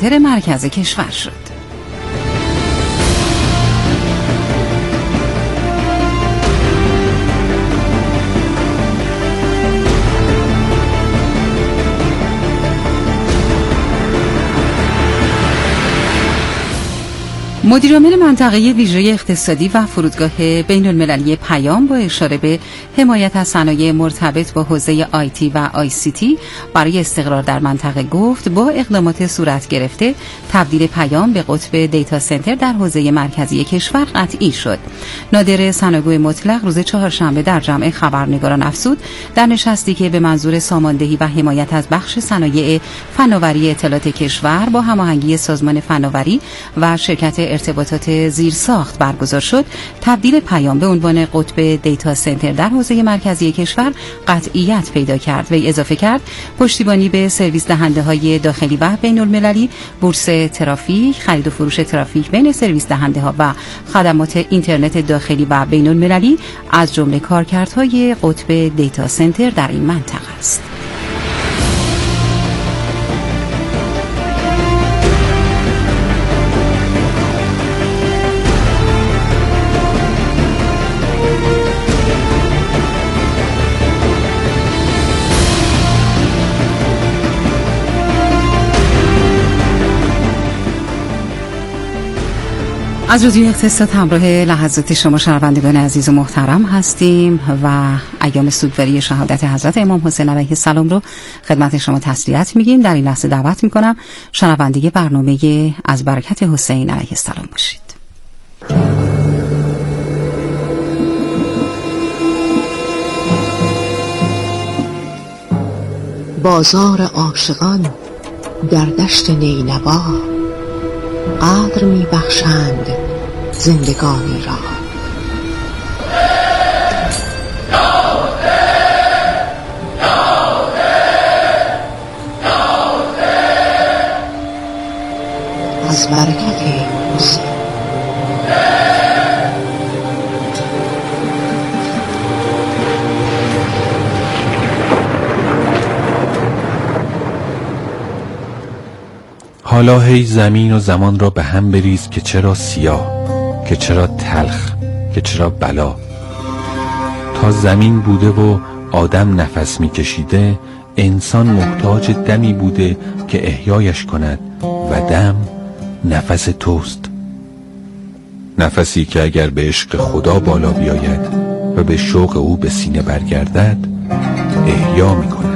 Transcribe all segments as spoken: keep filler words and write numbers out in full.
سنتر مرکز کشور شد. مدیرعامل منطقه ویژه اقتصادی و فرودگاه بین المللی پیام با اشاره به حمایت از صنایع مرتبط با حوزه آیتی و آی سی تی برای استقرار در منطقه گفت با اقدامات صورت گرفته تبدیل پیام به قطب دیتا سنتر در حوزه مرکزی کشور قطعی شد. نادر ثناگوی مطلق روز چهارشنبه در جمع خبرنگاران افزود در نشستی که به منظور ساماندهی و حمایت از بخش صنایع فناوری اطلاعات کشور با هماهنگی سازمان فناوری و شرکت ارتباطات زیرساخت برگزار شد، تبدیل پیام به عنوان قطب دیتا سنتر در حوزه مرکزی کشور قطعیت پیدا کرد. وی اضافه کرد پشتیبانی به سرویس دهنده های داخلی و بین المللی، بورس ترافیک، خرید و فروش ترافیک بین سرویس دهنده ها و خدمات اینترنت داخلی و بین المللی از جمله کارکردهای قطب دیتا سنتر در این منطقه است. از رادیو اقتصاد همراه لحظات شما شنوندگان عزیز و محترم هستیم و ایام سوگواری شهادت حضرت امام حسین علیه السلام رو خدمت شما تسلیت میگیم. در این لحظه دعوت میکنم شنونده برنامه از برکت حسین علیه السلام باشید. بازار عاشقان در دشت نینوا قدر می بخشند زندگانی را. از برکت حسین. حالا هی زمین و زمان را به هم بریز که چرا سیاه، که چرا تلخ، که چرا بلا. تا زمین بوده و آدم نفس میکشیده، انسان محتاج دمی بوده که احیایش کند و دم نفس توست. نفسی که اگر به عشق خدا بالا بیاید و به شوق او به سینه برگردد احیا میکند.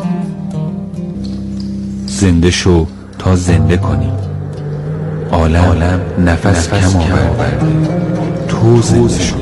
زنده شو تا زنده کنی. عالم, عالم نفس, نفس کم آورده، تو زنده شو.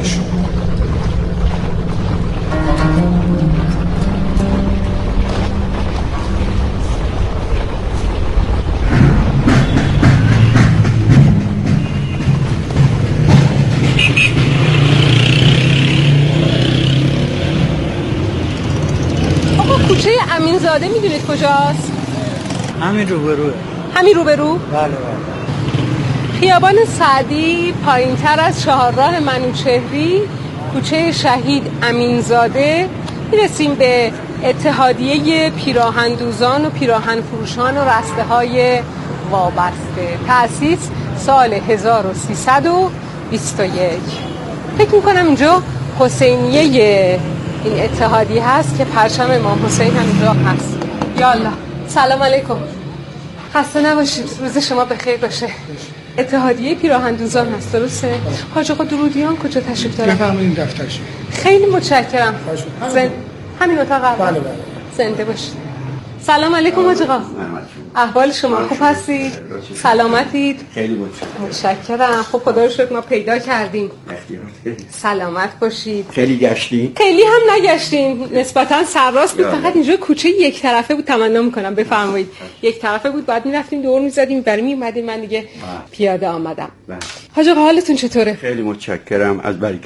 آقا کوچه امینزاده میدونید کجاست؟ همین روبروه. همین روبرو؟ بله بله. خیابان سعدی پایینتر از چهارراه منوچهری، کوچه شهید امینزاده، میرسیم به اتحادیه پیراهندوزان و پیراهن فروشان و رسته های وابسته. تأسیس سال هزار و سیصد و بیست و یک. فکر میکنم اینجا حسینیه این اتحادیه هست که پرچم امام حسین هم اینجا هست. یالا سلام علیکم، خسته نباشید، روز شما بخیر باشه. اتحادیه پیراهندوزان هست درسته؟ حاج آقا درودیان کجا تشریف دارن؟ بفرمایید دفترش. خیلی متشکرم. زن... همین اتاق اول. بله بله. زنده باشید. سلام علیکم حاج آقا. احوال شما خوب هستید؟ سلامتید؟ خیلی متشکرم. متشکرم. خب خدا رو شکر ما پیدا کردیم. سلامت باشید. خیلی گشتین؟ خیلی هم نگشتیم، نسبتا سرراست بود، فقط اینجا کوچه یک طرفه بود. تمنا میکنم بفرمایید. یک طرفه بود، بعد میرفتیم دور میزدیم برای میومدیم، من دیگه پیاده آمدم. حاج آقا حالتون چطوره؟ خیلی متشکرم. از برکت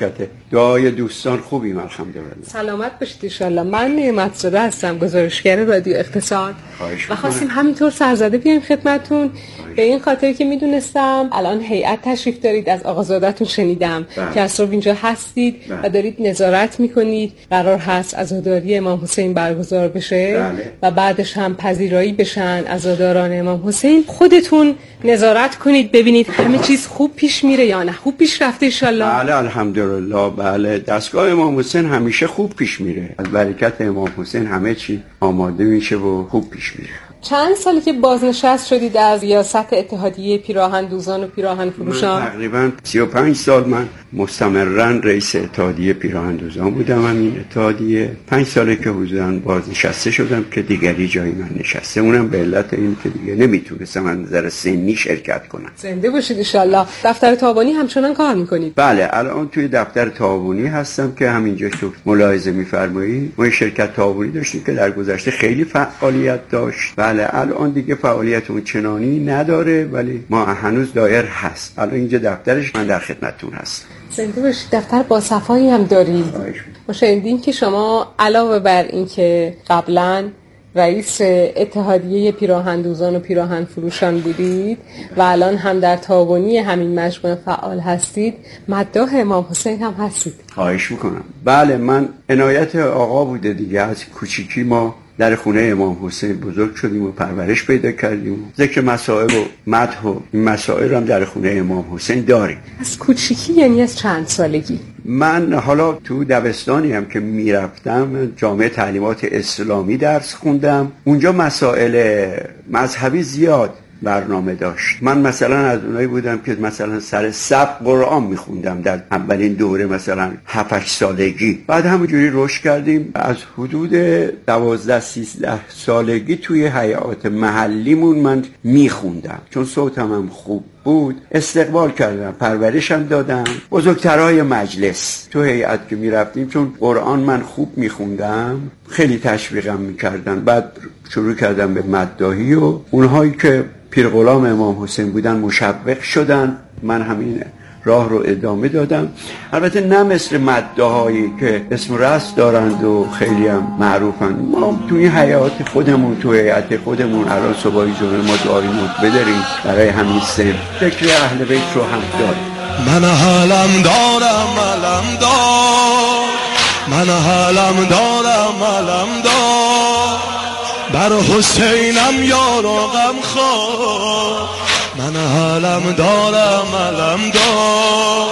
دعای دوستان خوبیم الحمدلله. سلامت باشید ان شاء الله. من نعمت زاده هستم، گزارشگر رادیو اقتصاد و خواستیم همینطور سرزده بیایم خدمتتون به این خاطر که میدونستم الان هیئت تشریف دارید، از آقازاده‌تون شنیدم بله. که از صبح اینجا هستید بله. و دارید نظارت میکنید. قرار هست عزاداری امام حسین برگزار بشه بله. و بعدش هم پذیرایی بشن عزاداران امام حسین. خودتون نظارت کنید ببینید همه چیز خوب پیش میره یا نه خوب پیش رفته ان شاء الله. بله الحمدلله. بله دستگاه امام حسین همیشه خوب پیش میره، از برکت امام حسین همه چی آماده میشه و خوب پیش میره. چند سالی که بازنشست شدید از ریاست اتحادیه پیراهن دوزان و پیراهن فروشان؟ تقریبا سی و پنج سال من مستمرا رئیس اتحادیه پیراهن دوزان بودم. همین اتحادیه پنج ساله که حضوراً بازنشسته شدم که دیگری جای من نشسته، اونم به علت این که دیگه نمیتونستم از نظر سنی شرکت کنم. زنده باشید ان شاء الله. دفتر تعاونی همچنان کار میکنید؟ بله الان توی دفتر تعاونی هستم که همینجا تو ملاحظه میفرمایید. ما شرکت تعاونی داشتیم که در گذشته خیلی فعالیت داشت. بله الان دیگه فعالیت اون چنانی نداره ولی ما هنوز دایر هست. الان اینجا دفترش، من در خدمتتون هستم. زنده باشید. دفتر با صفایی هم دارید. ما شنیدیم که شما علاوه بر این که قبلا رئیس اتحادیه پیراهن دوزان و پیراهن فروشان بودید و الان هم در تعاونی همین مجموعه فعال هستید، مداح امام حسین هم هستید. خواهش میکنم. بله من عنایت آقا بوده دیگه، از کوچیکی ما در خونه امام حسین بزرگ شدیم و پرورش پیدا کردیم. ذکر مسائل و مدح و این مسائل هم در خونه امام حسین داریم. از کوچیکی یعنی از چند سالگی؟ من حالا تو دبستانی هم که میرفتم جامعه تعلیمات اسلامی درس خوندم. اونجا مسائل مذهبی زیاد برنامه داشت. من مثلا از اونایی بودم که مثلا سر صف قرآن میخوندم در اولین دوره، مثلا هفت هشت سالگی. بعد همونجوری رشد کردیم. از حدود دوازده سیزده سالگی توی هیئات محلیمون من میخوندم، چون صوتم هم خوب بود استقبال کردم، پرورشم دادم. بزرگترهای مجلس تو هیئت که میرفتیم چون قرآن من خوب میخوندم خیلی تشویقم میکردن. بعد شروع کردم به مداحی و اونهایی که پیر غلام امام حسین بودن مشوق شدن. من همین راه رو ادامه دادم. البته نه مثل مداحایی که اسم رست دارند و خیلی هم معروفن. ما توی حیات خودمون توی حیات خودمون الان صبحی جمعه ما دعای مطبع داریم برای همین سن. فکر اهل بیت رو هم داریم. من حالم دارم علم دار، من حالم دارم علم دار، بر حسینم یار و غم خواه. من حالم دارم علم دار،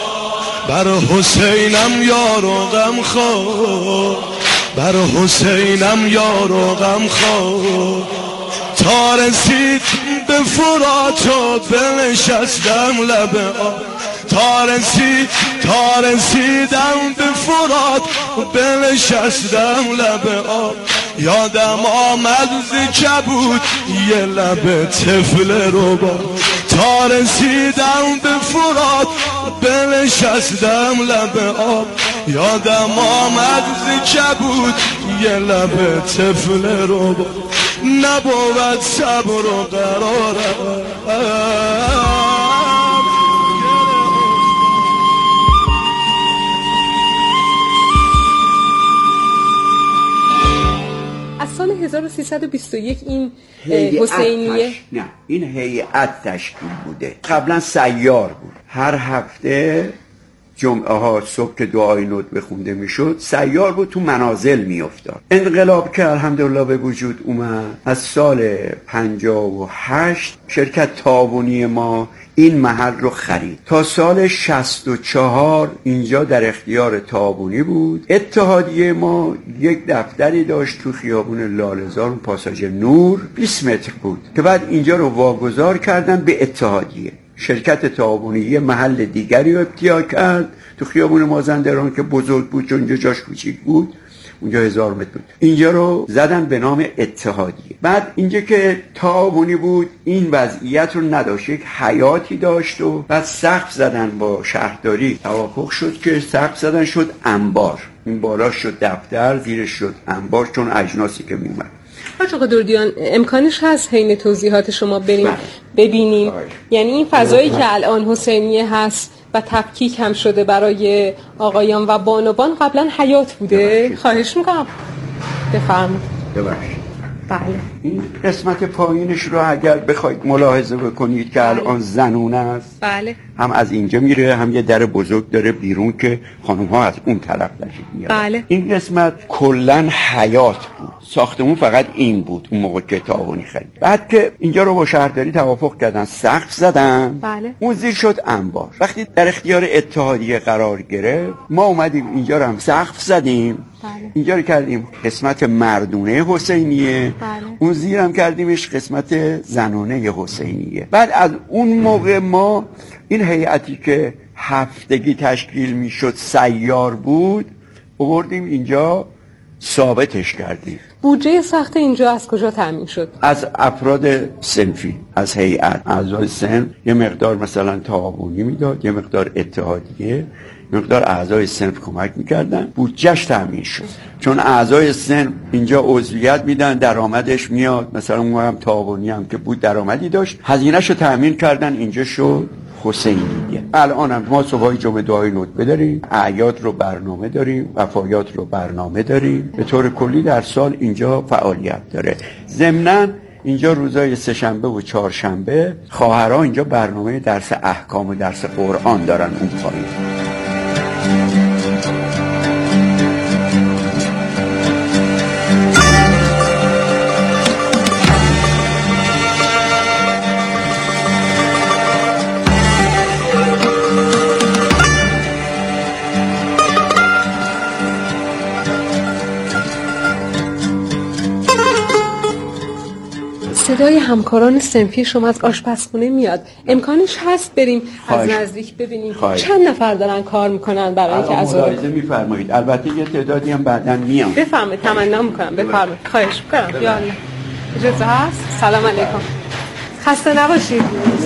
بر حسینم یار و غم خواه، بر حسینم یار و غم خواه. تا رسید به فرات و بنشستم لب آب، تا رسید تا رسیدم به فرات و بنشستم لب آب. یادم آمد ز کبود یه لب طفل رو با، تا رسیدم به فرات و بنشستم لب آب. یادم آمد ز کبود یه لب طفل رو با، نبود صبر و قرارم. از سال هزار و سیصد و بیست و یک این حسینیه؟ نه این هیئت تشکیل بوده. قبلا سیار بود. هر هفته جمعه ها صبح که دعای ندبه خونده میشد سیار بود، تو منازل میافتاد. انقلاب که الحمدلله به وجود اومد از سال پنجاه و هشت شرکت تعاونی ما این محل رو خرید. تا سال شصت و چهار اینجا در اختیار تعاونی بود. اتحادیه ما یک دفتری داشت تو خیابون لاله‌زار، پاساژ نور، بیست متر بود که بعد اینجا رو واگذار کردن به اتحادیه. شرکت تعاونی یه محل دیگری رو ابتیا کرد تو خیابون مازندران که بزرگ بود چون اینجا جاش کوچیک بود، اونجا هزار متر بود. اینجا رو زدن به نام اتحادیه. بعد اینجا که تعاونی بود این وضعیت رو نداشت، یک حیاتی داشت و بعد سقف زدن با شهرداری، توافق شد که سقف زدن شد انبار. این بالا شد دفتر، زیرش شد انبار چون اجناسی که میومد. حاج آقا دردیان امکانش هست حین توضیحات شما بریم ببینیم؟ یعنی این فضایی که الان حسینیه هست و تفکیک هم شده برای آقایان و بانوان قبلا حیات بوده. خواهش میکنم بفرمایید. ببخشید. بله. این قسمت پایینش رو اگر بخواید ملاحظه بکنید که بله. الان زنونه است. بله. هم از اینجا میره، هم یه در بزرگ داره بیرون که خانم ها از اون طرف نشید میاد. بله. این قسمت کلن حیات بود، ساختمون فقط این بود اون موقع که تاوانی خرید. بعد که اینجا رو با شهرداری توافق کردن، سقف زدن. بله. اون زیر شد انبار. وقتی در اختیار اتحادیه قرار گرفت، ما اومدیم اینجا رو هم سقف زدیم. بله. اینجا رو کردیم قسمت مردونه حسینیه. بله. اون زیرم کردیمش قسمت زنونه حسینیه. بعد از اون موقع ما این هیئتی که هفتگی تشکیل میشد سیار بود آوردیم اینجا ثابتش کردیم. بودجه ساخت اینجا از کجا تامین شد؟ از افراد صنفی، از هیئت اعضای صنف. یه مقدار مثلا تعاونی میداد، یه مقدار اتحادیه، مقدار اعضای صنف کمک میکردن، بودجهش تامین شد. چون اعضای صنف اینجا عضویت میدن، درآمدش میاد، مثلا اون هم تعاونی هم که بود درآمدی داشت، هزینه‌شو تامین کردن، اینجا شد حسینیه. الان هم ما صبحای جمعه دعای ندبه داریم، اعیاد رو برنامه داریم، وفایات رو برنامه داریم. به طور کلی در سال اینجا فعالیت داره. ضمناً اینجا روزای سه‌شنبه و چهارشنبه خواهرها اینجا برنامه درس احکام و درس قرآن دارن اون پایین. صدای همکاران صنفی شما از آشپزخونه میاد. امکانش هست بریم خواهش. از نزدیک ببینیم خواهش. چند نفر دارن کار میکنن برای اینکه از ملاحظه میفرمایید. البته یه تعدادی هم بعداً میان. بفرمایید. تمنا میکنم بفرمایید. خواهش میکنم. یا الله. اجازه هست؟ سلام علیکم. خسته نباشید.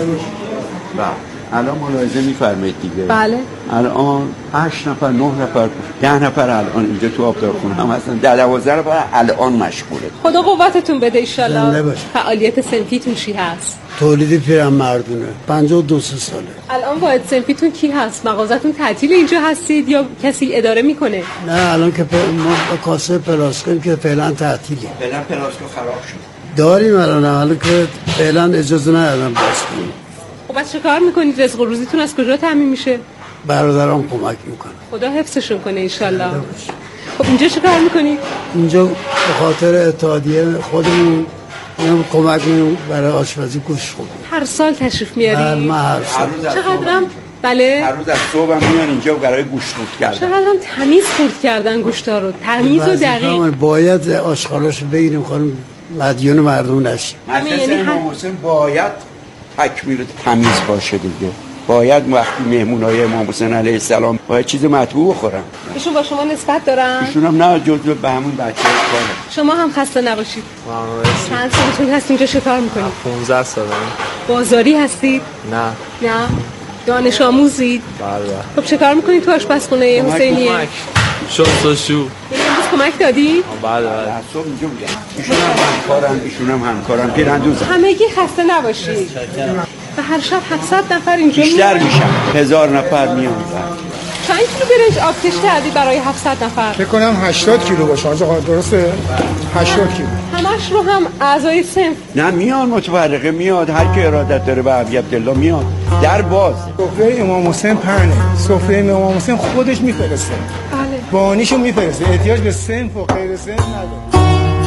بله. الان ملاحظه میفرمایید دیگه. بله. الان هشت نفر، نه نفر، ده نفر الان اینجا تو آبدارخونه هم هستن. ده دوازده نفر الان مشغوله. خدا قوتتون بده ان شاء زنده الله. باش. فعالیت صنفیتون چی هست؟ تولید پیرمردونه. پنجاه و دو ساله. الان واحد صنفیتون کی هست؟ مغازتون تعطیل اینجا هستید یا کسی اداره میکنه؟ نه الان که پ... ما کاسه پلاسکن که فعلا تعطیله. فعلا پلاسکو خراب شد. داریم الان الان که فعلا اجازه ندادن باز کنیم. خب بعد چه کار میکنید؟ رزق و روزیتون از کجا تامین میشه؟ برادرام کمک میکنن. خدا حفظشون کنه ان شاء الله. خب اینجا چه کار میکنید؟ اینجا به خاطر اتحادیه خودمون اینم کمک میکنیم برای آشپزی گوشت خوب. هر سال تشریف هر میارید؟ ما هر سال. چقدرم؟ بله. هر روز از صبح هم میان اینجا برای گوشت خورد کردن. چقدرم تمیز خورد کردن گوشتا رو. تمیز و دقیق. باید آشغالاشو بگیریم خانم، مدیون مردم نشیم. مدرسه امام حسین باید تکمیل تمیز باشه دیگه. باید وقتی مهمونای امام حسین علیه السلام باید چیز مطبوع بخورن. ایشون با شما نسبت دارن؟ ایشون هم نه جزو به همون بچه‌ها کاره. شما هم خسته نباشید. چند سالتون هست اینجا چه کار میکنید؟ پانزده سالم. بازاری هستید؟ نه. نه. دانش آموزید؟ بله. خب چه کار میکنید تو آشپزخونه حسینیه؟ کمک. شستشو. یعنی امروز کمک دادی؟ بله بله. صبح اینجا بودن. ایشون هم همکارن، ایشون هم همکارن پیراندوزن. همگی خسته نباشید. و هر شب هفتصد نفر اینجا بیشتر میشن. هزار نفر میان. چند کیلو برنج آب کش کردی برای هفتصد نفر؟ فکر کنم هشتاد کیلو باشه. آقا درسته؟ هشتاد کیلو. همش رو هم اعضای صنف؟ نه میان، متفرقه میاد، هر کی ارادت داره به ابی عبدالله میاد. در باز. سفره امام حسین پهنه. سفره امام حسین خودش میفرسته. بله. بانیشو میفرسته. احتیاج به صنف و غیر صنف نداره.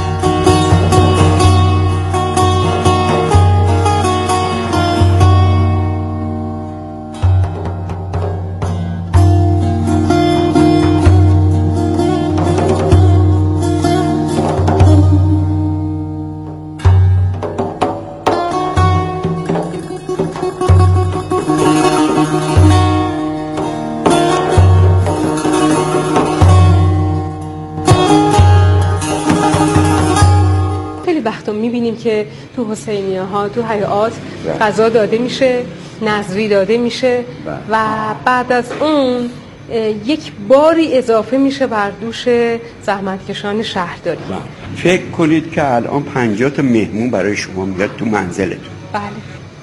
میبینیم که تو حسینیه ها تو هیئات غذا داده میشه، نظری داده میشه و بعد از اون یک باری اضافه میشه بر دوش زحمتکشان شهرداری. فکر کنید که الان پنجاه تا مهمون برای شما میاد تو منزلتون. بله.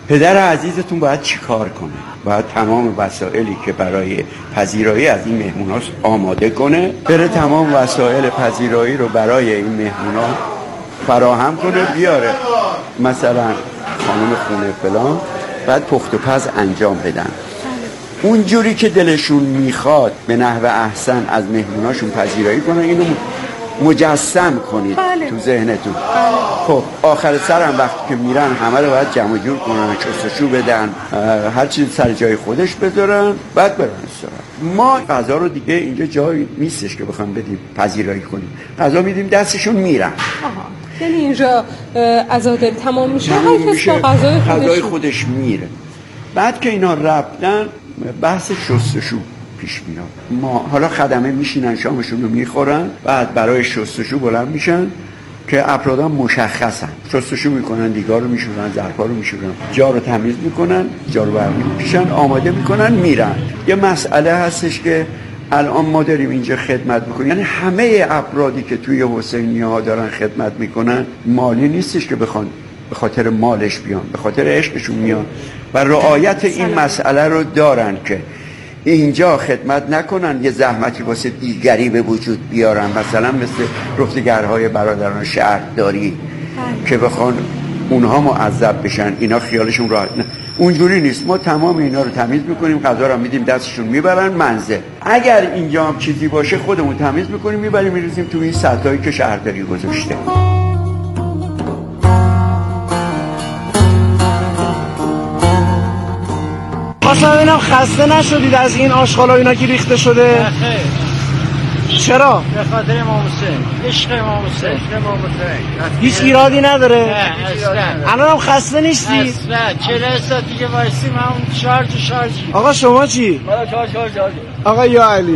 پدر عزیزتون باید چی کار کنه؟ باید تمام وسایلی که برای پذیرایی از این مهمونا آماده کنه، بره تمام وسایل پذیرایی رو برای این مهمونا فراهم کنه، بیاره مثلا خانم خونه فلان، بعد پخت و پز انجام بدن. اونجوری که دلشون میخواد به نحو احسن از مهموناشون پذیرایی کنن، اینو مجسم کنید بله. تو ذهنتون. بله. خب آخر سر هم وقتی که میرن همه رو باید جمع جور کنن، شستشو بدن، هر چیز سر جای خودش بذارن، بعد برن استراحت. ما غذا رو دیگه اینجا جایی نیستش که بخوام بدیم پذیرایی کنیم، غذا میدیم دستشون میرن. آها. یعنی اینجا عزاداری تمام میشه، هر کس با غذای خودش, غذای خودش میره. بعد که اینا رفتن بحث شستشو پیش میاد. ما حالا خدمه میشینن شامشون رو میخورن، بعد برای شستشو بلند میشن که افرادان مشخصن، شستشو میکنن، دیگار رو میشورن، ظرفا رو میشورن، جا رو تمیز میکنن، جا رو برمی میپیشن، آماده میکنن، میرن. یه مسئله هستش که الان ما داریم اینجا خدمت میکنیم، یعنی همه افرادی که توی حسینیه ها دارن خدمت میکنن مالی نیستش که بخوان به خاطر مالش بیان، به خاطر عشقشون میان و رعایت این مسئله رو دارن که اینجا خدمت نکنن یه زحمتی واسه دیگری به وجود بیارن، مثلا مثل رفتگرهای برادران شهرداری که بخوان اونها معذب بشن، اینا خیالشون راحت نه. اونجوری نیست. ما تمام اینا رو تمیز میکنیم، غذا رو میدیم دستشون میبرن منزل. اگر اینجا هم چیزی باشه خودمون تمیز میکنیم، میبریم میریزیم تو این سطحایی که شهرداری گذاشته. اصلا اینم خسته نشدید از این آشغالا اینا که ریخته شده؟ خیر. چرا؟ به خاطر امام حسین، عشق امام حسین. عشق امام حسین. هیچ ایرادی نداره؟ نه اصلا. الانم خسته نیستی؟ اصلا. چهل ساعت دیگه وایسیم همون شارژ شارژی. آقا شما چی؟ من شارژ شارژ. آقا یا علی.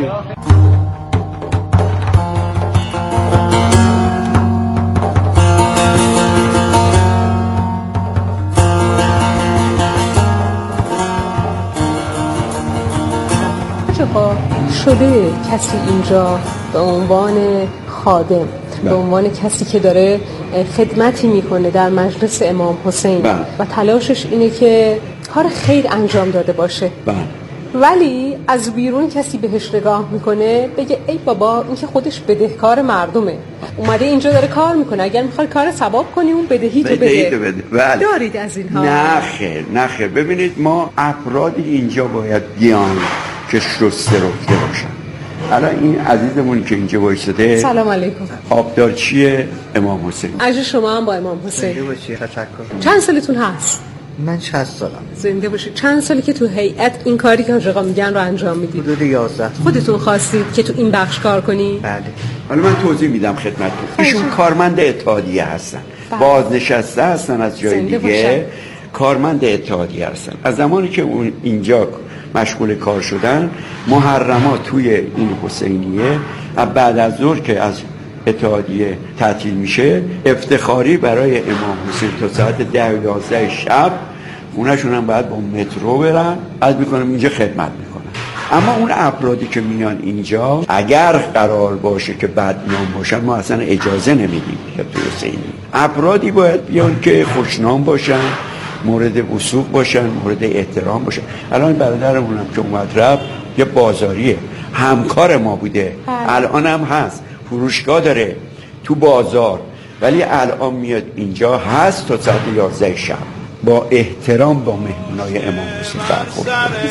شده کسی اینجا به عنوان خادم، به عنوان کسی که داره خدمتی میکنه در مجلس امام حسین بله. و تلاشش اینه که کار خیر انجام داده باشه بله. ولی از بیرون کسی بهش نگاه میکنه بگه ای بابا این که خودش بدهکار مردمه، اومده اینجا داره کار میکنه، اگر میخوای کار ثواب کنی اون بدهی تو بده, بده. بله. دارید از اینها؟ نه خیر نه خیر. ببینید ما افرادی اینجا باید بیان که شسته رفته باشن. الان این عزیزمون که اینجا وایساده، سلام علیکم، آبدارچی امام حسین. اجر شما هم با امام حسین. زنده باشی. تشکر. چند سالتون هست؟ من شصت سالم. زنده باشید. چند سالی که تو هیئت این کاری که آقا میگن رو انجام میدید؟ حدود یازده. خودتون خواستید که تو این بخش کار کنی؟ بله. حالا من توضیح میدم خدمتتون. ایشون کارمند اتحادیه هستن، بله. بازنشسته هستن از جای دیگه باشن. کارمند اتحادیه هستن. از زمانی که اون اینجا مشغول کار شدن، محرمات توی این حسینیه بعد از ظهر که از اتحادیه تعطیل میشه، افتخاری برای امام حسین تا ساعت ده یازده شب خونه‌شون هم باید با مترو برن، از میکنم اینجا خدمت میکنن. اما اون افرادی که میان اینجا اگر قرار باشه که بدنام باشن، ما اصلا اجازه نمیدیم که تو حسینیه. افرادی باید بیان که خوشنام باشن، مورد وثوق باشن، مورد احترام باشن. الان برادرمون هم که اومد رفت یه بازاریه، همکار ما بوده، الان هم هست، فروشگاه داره تو بازار، ولی الان میاد اینجا هست تا ساعت یازده شب با احترام با مهمونای امام حسین برخورد.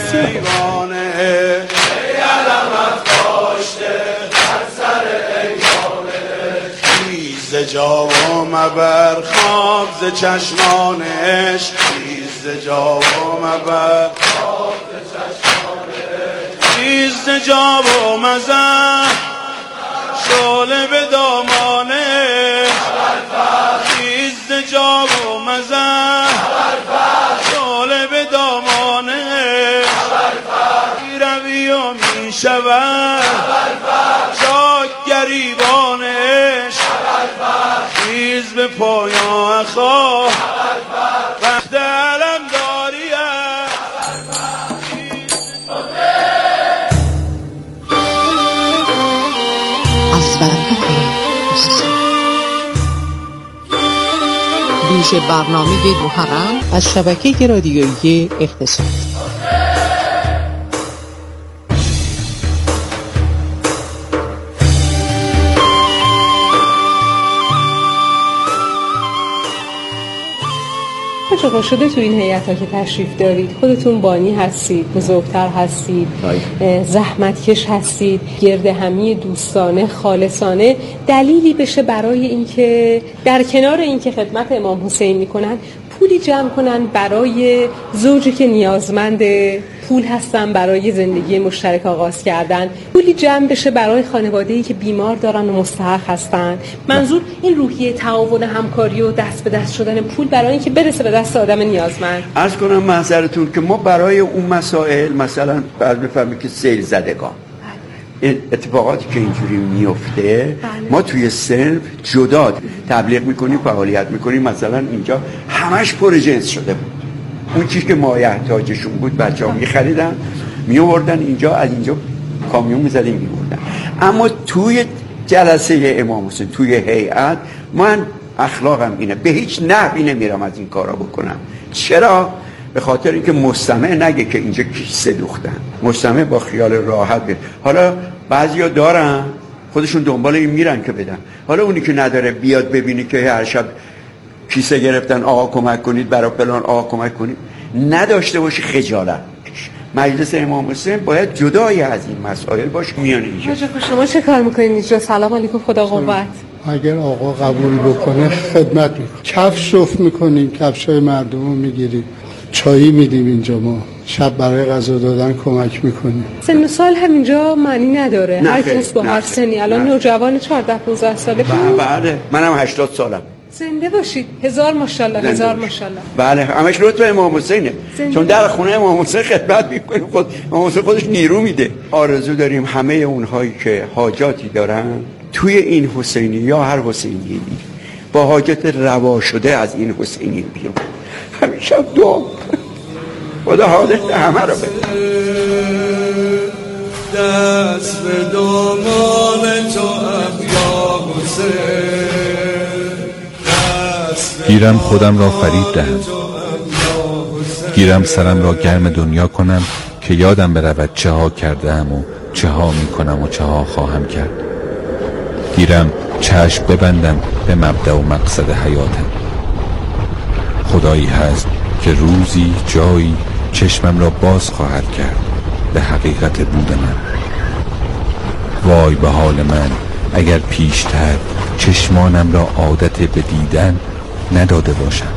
ز جا و مبر خواب ز چشمانش، ز جا و مبر خواب ز چشمانش، ز جا و مزن شعله به دامانش، ز جا و مزن شعله به دامانش، روی و می شود شاک گریبانش، خیز به پایان خواه وقت علم داریم. از برکت حسین پژوهش برنامه محرم از شبکه رادیویی اقتصاد. چقدر شده تو این هیئت‌ها که تشریف دارید، خودتون بانی هستید، بزرگتر هستید، زحمتکش هستید، گرد همی دوستانه خالصانه، دلیلی بشه برای اینکه در کنار اینکه خدمت امام حسین میکنن پولی جمع کنن برای زوجی که نیازمند پول هستن برای زندگی مشترک آغاز کردن، پولی جمع بشه برای خانواده‌ای که بیمار دارن و مستحق هستن. منظور این روحیه تعاون، همکاری و دست به دست شدن پول برای اینکه برسه به دست آدم نیازمند. عرض کنم محضرتون که ما برای اون مسائل، مثلا بعد بفهمید که سیل زدگان، این اتفاقاتی که اینجوری میفته، ما توی سلف جدا تبلیغ میکنیم، فعالیت میکنیم. مثلا اینجا همش پر جنس شده بود، اون چیزی که مایحتاجشون بود بچه‌ها می‌خریدن می‌آوردن اینجا، از اینجا کامیون می‌زدیم می‌بردن. اما توی جلسه امام حسین، توی هیئت، من اخلاقم اینه، به هیچ نحوی نمیرم از این کارا بکنم. چرا؟ به خاطر اینکه مستمع نگه که اینجا کیسه دوختن، مستمع با خیال راحت بید. حالا بعضیا دارن خودشون دنبال این میرن که بدن، حالا اونی که نداره بیاد ببینی که هر شب کیسه گرفتن، آقا کمک کنید برای فلان، آقا کمک کنید، نداشته باشی خجالت. مجلس امام حسین باید جدای از این مسائل باشه. میان اینجا شما چه کار میکنید اینجا؟ سلام علیکم، خدا قوت. اگر آقا قبول بکنه خدمت میکنیم، کفش شف میکنیم، کفشای مردم رو میگیریم، چایی میدیم اینجا، ما شب برای غذا دادن کمک میکنیم. سن و سال هم اینجا معنی نداره، هر کس با هر سنی. الان نوجوان چهارده پانزده ساله بود. بله منم هشتاد سالم. زنده باشید، هزار ماشاءالله، هزار ماشاءالله. بله همش رتبه امام حسینه، چون در خونه امام حسین خدمت میکنیم، خود امام حسین خودش نیرو میده. آرزو داریم همه اونهایی که حاجاتی دارن توی این حسینی یا هر حسینی با حاجت روا شده از این حسینی بیرون، همیشه دعا خدا حاضر همه رو بده. دست به دامان تو یا حسین، گیرم خودم را فریب دهم، گیرم سرم را گرم دنیا کنم که یادم برود چه ها کردم و چه ها می کنم و چه ها خواهم کرد. گیرم چشم ببندم به مبدأ و مقصد حیاتم. خدایی هست که روزی جایی چشمم را باز خواهد کرد به حقیقت بود من. وای به حال من اگر پیشتر چشمانم را عادت به دیدن نداده باشم.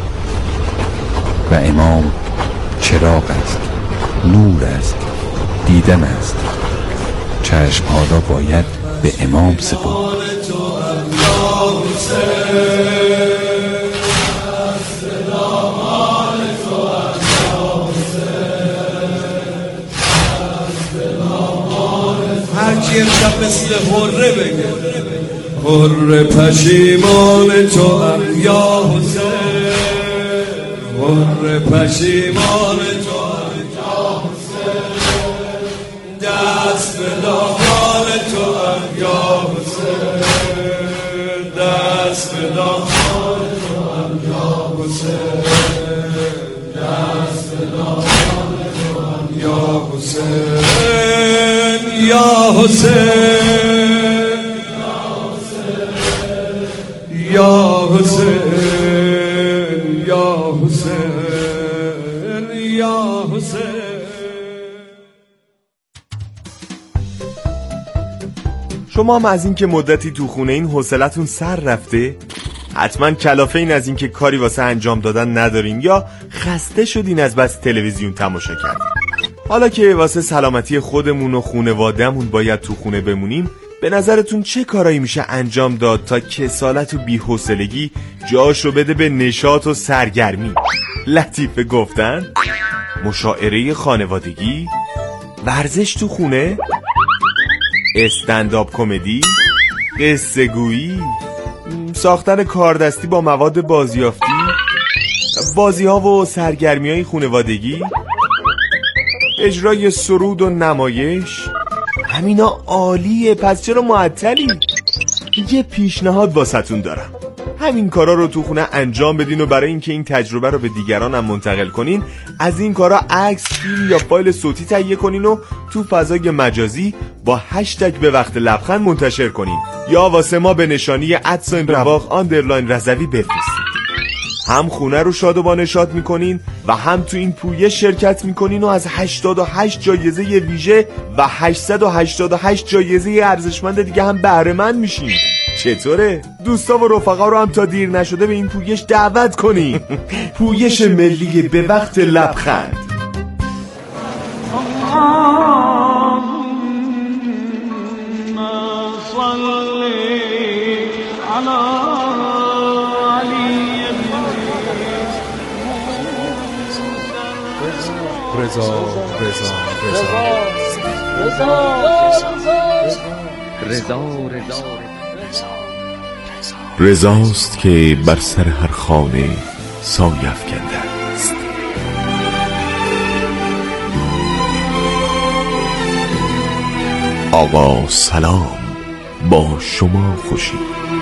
و امام چراغ است، نور است، دیدن است. چشمها را باید به امام سپرد. هر کی امشب مثل حره بگه، حره پشیمان تو هم یا حسین، حره پشیمان تو هم یا حسین، دست به دامان تو هم یا حسین، دست به دامان تو هم یا حسین، دست به دامان تو هم یا حسین، یا حسین، یا حسین، یا حسین، یا حسین. شما هم از این که مدتی تو خونه این حوصلتون سر رفته؟ حتما کلافه این از این که کاری واسه انجام دادن ندارین یا خسته شدین از بس تلویزیون تماشا کردین. حالا که واسه سلامتی خودمون و خانواده‌مون باید تو خونه بمونیم، به نظرتون چه کارایی میشه انجام داد تا کسالت و بی‌حوصلگی جاشو بده به نشاط و سرگرمی؟ لطیفه گفتن؟ مشاعره خانوادگی؟ ورزش تو خونه؟ استندآپ کمدی؟ قصه گویی؟ ساختن کاردستی با مواد بازیافتی؟ بازی ها و سرگرمی های خانوادگی؟ اجرای سرود و نمایش؟ همینا عالیه، پس چرا معطلی؟ یه پیشنهاد واسهتون دارم. همین کارا رو تو خونه انجام بدین و برای اینکه این تجربه رو به دیگران هم منتقل کنین از این کارا عکس، فیلم یا فایل صوتی تهیه کنین و تو فضای مجازی با هشتگ به وقت لبخند منتشر کنین یا واسه ما به نشانی ادساین رواق آندرلاین رضوی بفرستین. هم خونه رو شاد و با نشاط میکنین و هم تو این پویش شرکت میکنین و از هشتاد و هشت جایزه ویژه و هشتصد و هشتاد و هشت جایزه ارزشمند دیگه هم بهره مند میشین. چطوره؟ دوستا و رفقا رو هم تا دیر نشده به این پویش دعوت کنین. پویش ملی به وقت لبخند. رضا رضا رضا رضا رضا رضاست که بر سر هر خانه سایه افکنده است. آقا سلام، با شما خوشی.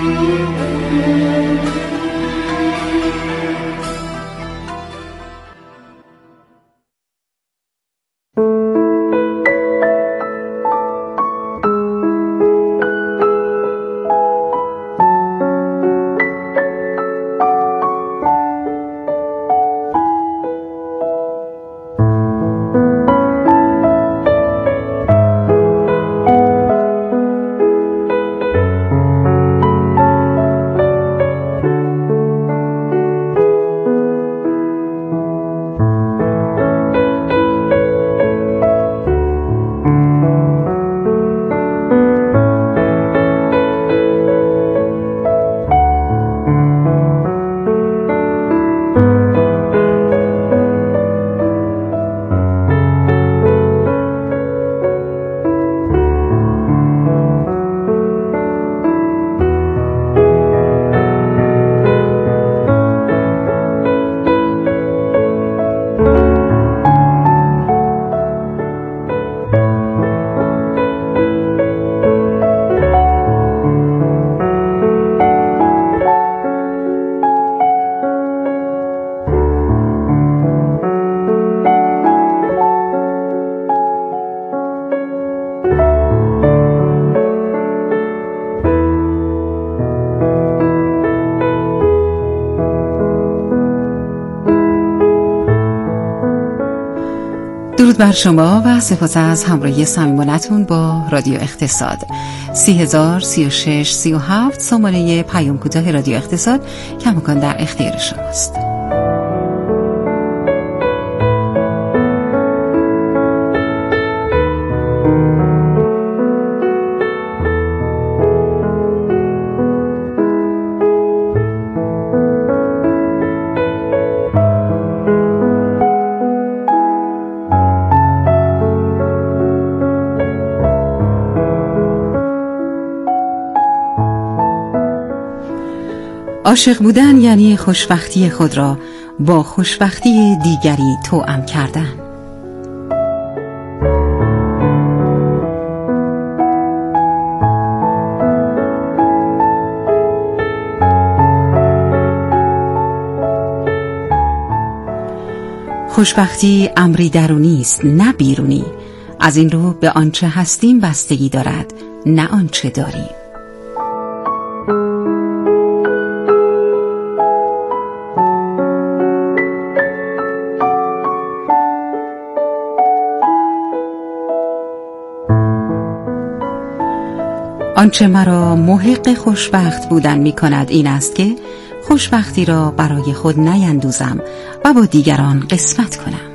درود بر شما و سپاس از همراهی صمیمانه‌تون با رادیو اقتصاد. سی هزار سی و شش سی و هفت شماره پیام کوتاه رادیو اقتصاد کماکان در اختیار شماست. عاشق بودن یعنی خوشبختی خود را با خوشبختی دیگری توأم کردن. خوشبختی امری درونی است نه بیرونی. از این رو به آنچه هستیم بستگی دارد نه آنچه داریم. آنچه مرا محق خوشبخت بودن می کند این است که خوشبختی را برای خود نیندوزم و با دیگران قسمت کنم.